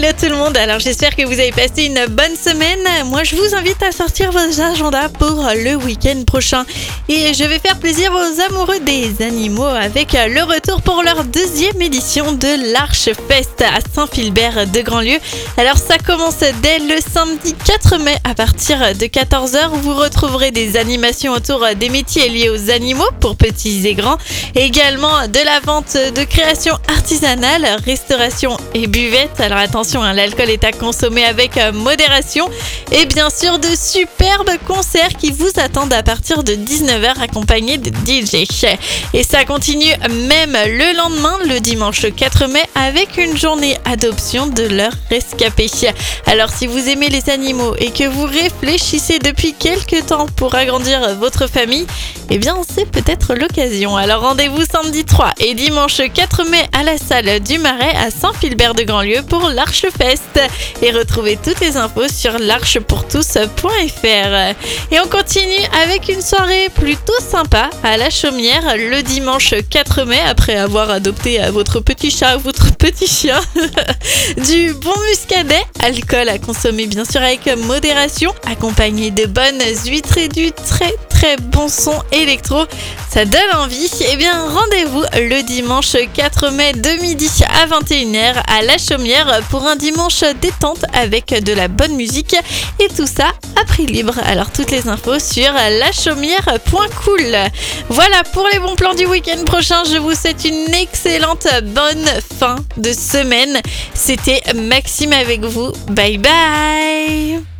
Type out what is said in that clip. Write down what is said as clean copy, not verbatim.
Hello tout le monde, alors j'espère que vous avez passé une bonne semaine. Moi je vous invite à sortir vos agendas pour le week-end prochain. Et je vais faire plaisir aux amoureux des animaux avec le retour pour leur deuxième édition de l'Arche Fest à Saint-Philbert de Grandlieu. Alors ça commence dès le samedi 4 mai à partir de 14h. Vous retrouverez des animations autour des métiers liés aux animaux pour petits et grands. Et également de la vente de créations artisanales, restauration et buvette. Alors attention, l'alcool est à consommer avec modération. Et bien sûr de superbes concerts qui vous attendent à partir de 19h accompagnés de DJ. Et ça continue même le lendemain, le dimanche 4 mai, avec une journée adoption de leur rescapé. Alors si vous aimez les animaux et que vous réfléchissez depuis quelques temps pour agrandir votre famille, eh bien c'est peut-être l'occasion. Alors rendez-vous samedi 3 et dimanche 4 mai à la salle du Marais à Saint-Philbert de Grandlieu pour l'Arche Fest. Et retrouvez toutes les infos sur l'archepourtous.fr. Et on continue avec une soirée plutôt sympa à la Chaumière le dimanche 4 mai après avoir adopté votre petit chat ou votre petit chien. Du bon muscadet, alcool à consommer bien sûr avec modération, accompagné de bonnes huîtres et du très bon son électro. Ça donne envie. Eh bien rendez-vous le dimanche 4 mai de midi à 21h à la Chaumière pour un dimanche détente avec de la bonne musique et tout ça à prix libre. Alors toutes les infos sur lachaumière.cool. Voilà pour les bons plans du week-end prochain. Je vous souhaite une excellente bonne fin de semaine. C'était Maxime avec vous. Bye bye.